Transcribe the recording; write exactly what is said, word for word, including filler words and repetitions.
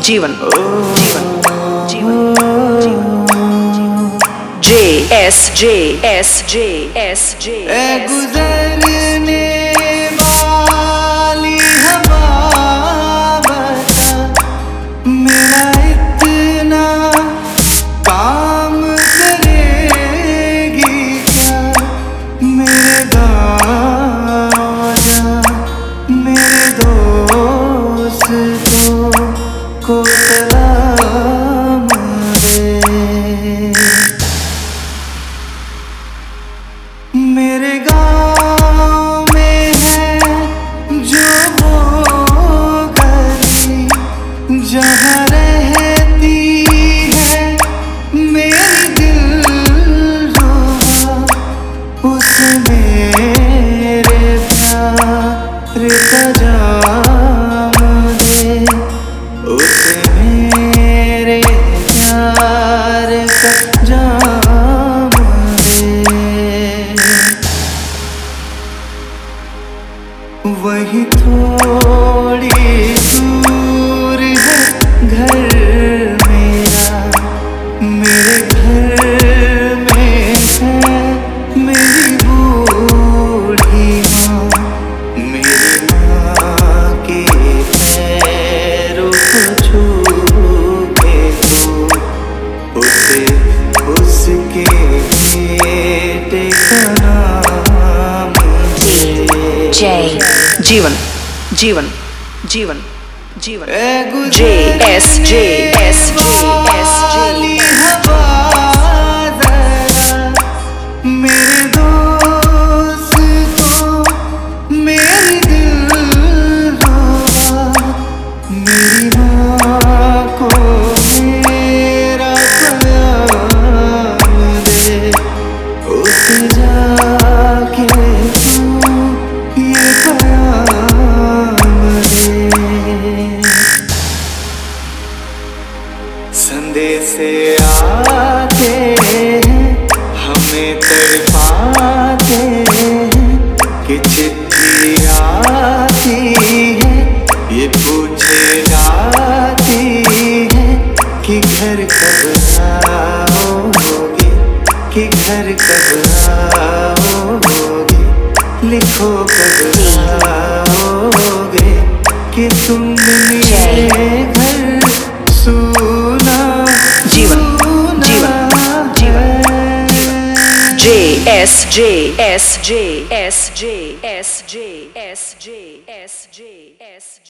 जीवन जीवन जीवन जे एस जे एस जे एस जे गुजरने वाली हवा बता मेरा इतना काम करेगी क्या। मेरे गाँव जा मेरे दोस्तों को सलाम दे। मेरे गाँव में है जो वो गली जहाँ रहती है मेरी दिलरुबा। उस मेरे प्यार का जाम दे। उस मेरे प्यार का जाम दे। वही थोड़ी दूर है घर मेरा। मेरे घर में है मेरी बूढ़ी माँ। मेरी माँ के पैरों को छू के तो उसे उसके बेटे का नाम दे। जय जीवन जीवन जीवन जीवन जे एस जे एस जे एस जे मेरे दोस्तों मेरी दिलरुबा। मेरी माँ को मेरा सलाम दे। उसे जाके तू ये पैगाम दे। संदेश आते हैं हमें तड़पाते हैं कि चिट्ठी आती है ये पूछे जाती है कि घर कब आओगे। कि घर कब आओगे। लिखो कब आओगे कि तुम मेरे घर सुना जीवन जीवन जीवन जे एस जे एस जे एस जे एस जे एस जे एस जे एस